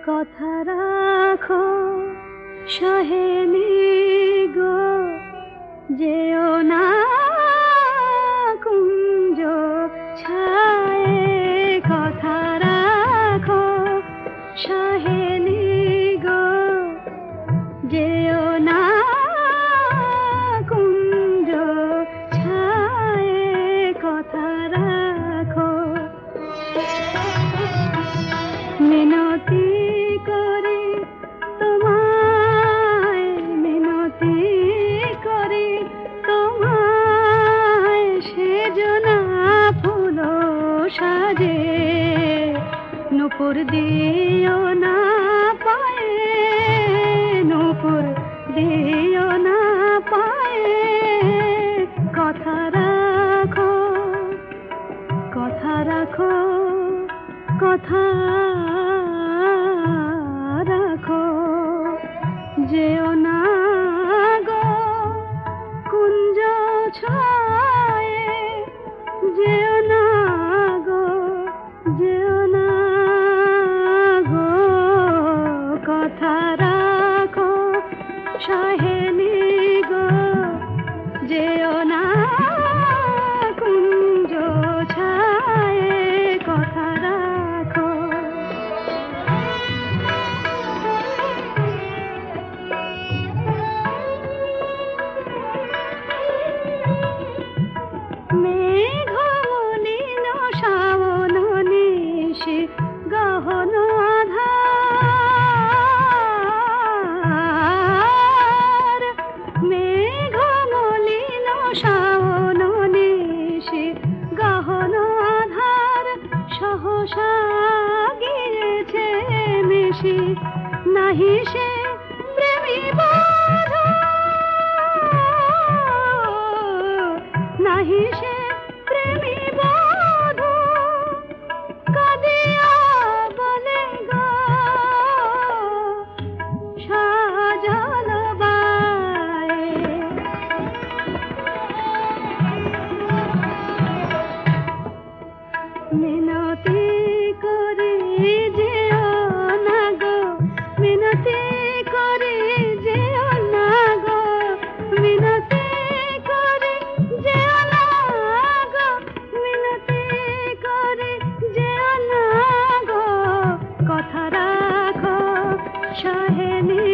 কথা রাখো সহেলি গো, যেও না কুঞ্জ ছায়ে। কথা রাখো সহেলি গো, যেও না কুঞ্জ ছায়ে। কথা রাখো মিনতি করি তোমায়, মিনতি করি তোমায়, সেজনা ফুল সাজে। নূপুর দিও না পায়ে, নূপুর দিও না পায়ে। কথা রাখো, কথা রাখো, কথা রাখো, যেও না গো কুঞ্জ ছায়ে। যেও না গো, যেও না গো। কথা রাখো সহেলি গো, যেও না কুঞ্জ ছায়ে। কথা রাখো মেঘ মলিন শ্রাবণ নিশি গহন আধার। মেঘ মলিন শ্রাবণ নিশি গহন আধার। সহসা গিয়েছে মিশি, নাহি সে প্রেমী বধূ, নাহি সে প্রেমী বধূ। কাঁদিয়া বলে গো সজল বায়ে। মিনতি করি যেও না গো, মিনতি করি যেও না গো, মিনতি করি যেও না গো, মিনতি করি যেও না গো। কথা রাখো সহেলি